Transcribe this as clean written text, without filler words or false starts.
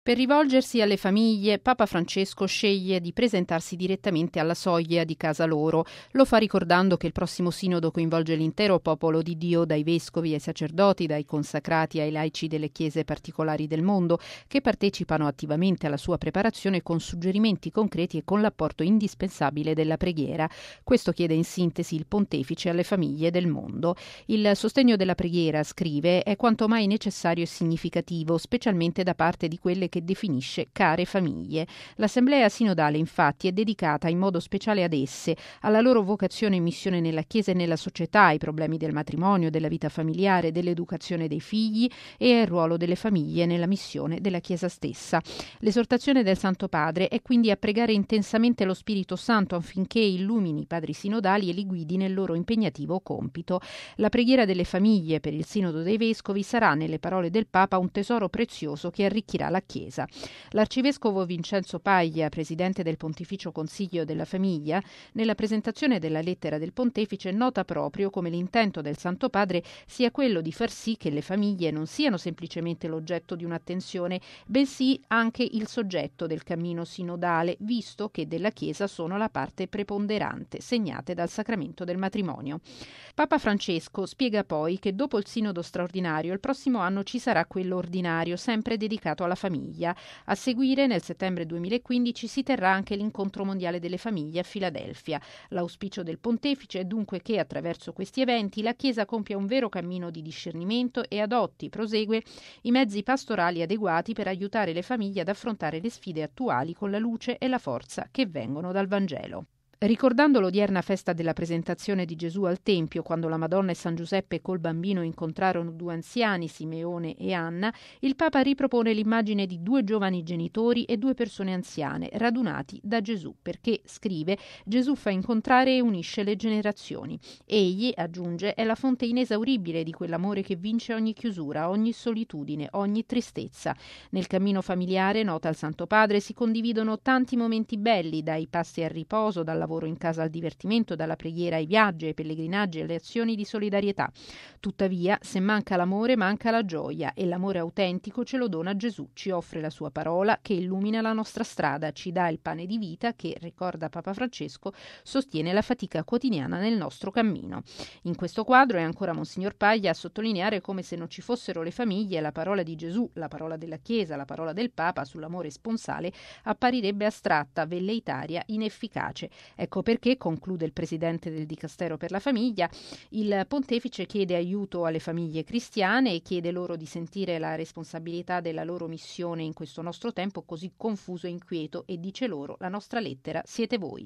Per rivolgersi alle famiglie, Papa Francesco sceglie di presentarsi direttamente alla soglia di casa loro. Lo fa ricordando che il prossimo sinodo coinvolge l'intero popolo di Dio, dai vescovi ai sacerdoti, dai consacrati ai laici delle chiese particolari del mondo, che partecipano attivamente alla sua preparazione con suggerimenti concreti e con l'apporto indispensabile della preghiera. Questo chiede in sintesi il pontefice alle famiglie del mondo. Il sostegno della preghiera, scrive, è quanto mai necessario e significativo, specialmente da parte di quelle che definisce care famiglie. L'Assemblea sinodale, infatti, è dedicata in modo speciale ad esse, alla loro vocazione e missione nella Chiesa e nella società, ai problemi del matrimonio, della vita familiare, dell'educazione dei figli e al ruolo delle famiglie nella missione della Chiesa stessa. L'esortazione del Santo Padre è quindi a pregare intensamente lo Spirito Santo affinché illumini i padri sinodali e li guidi nel loro impegnativo compito. La preghiera delle famiglie per il Sinodo dei Vescovi sarà, nelle parole del Papa, un tesoro prezioso che arricchirà la Chiesa. L'arcivescovo Vincenzo Paglia, presidente del Pontificio Consiglio della Famiglia, nella presentazione della lettera del Pontefice nota proprio come l'intento del Santo Padre sia quello di far sì che le famiglie non siano semplicemente l'oggetto di un'attenzione, bensì anche il soggetto del cammino sinodale, visto che della Chiesa sono la parte preponderante, segnate dal sacramento del matrimonio. Papa Francesco spiega poi che dopo il sinodo straordinario il prossimo anno ci sarà quello ordinario, sempre dedicato alla famiglia. A seguire, nel settembre 2015, si terrà anche l'incontro mondiale delle famiglie a Filadelfia. L'auspicio del pontefice è dunque che attraverso questi eventi la Chiesa compia un vero cammino di discernimento e adotti, prosegue, i mezzi pastorali adeguati per aiutare le famiglie ad affrontare le sfide attuali con la luce e la forza che vengono dal Vangelo. Ricordando l'odierna festa della presentazione di Gesù al Tempio, quando la Madonna e San Giuseppe col bambino incontrarono due anziani, Simeone e Anna, il Papa ripropone l'immagine di due giovani genitori e due persone anziane, radunati da Gesù, perché, scrive, Gesù fa incontrare e unisce le generazioni. Egli, aggiunge, è la fonte inesauribile di quell'amore che vince ogni chiusura, ogni solitudine, ogni tristezza. Nel cammino familiare, nota il Santo Padre, si condividono tanti momenti belli, dai passi al riposo, dal lavoro in casa al divertimento, dalla preghiera ai viaggi, ai pellegrinaggi e alle azioni di solidarietà. Tuttavia, se manca l'amore, manca la gioia, e l'amore autentico ce lo dona Gesù, ci offre la sua parola che illumina la nostra strada, ci dà il pane di vita che, ricorda Papa Francesco, sostiene la fatica quotidiana nel nostro cammino. In questo quadro è ancora Monsignor Paglia a sottolineare come se non ci fossero le famiglie, la parola di Gesù, la parola della Chiesa, la parola del Papa sull'amore sponsale apparirebbe astratta, velleitaria, inefficace. Ecco perché, conclude il presidente del Dicastero per la Famiglia, il pontefice chiede aiuto alle famiglie cristiane e chiede loro di sentire la responsabilità della loro missione in questo nostro tempo così confuso e inquieto, e dice loro: la nostra lettera siete voi.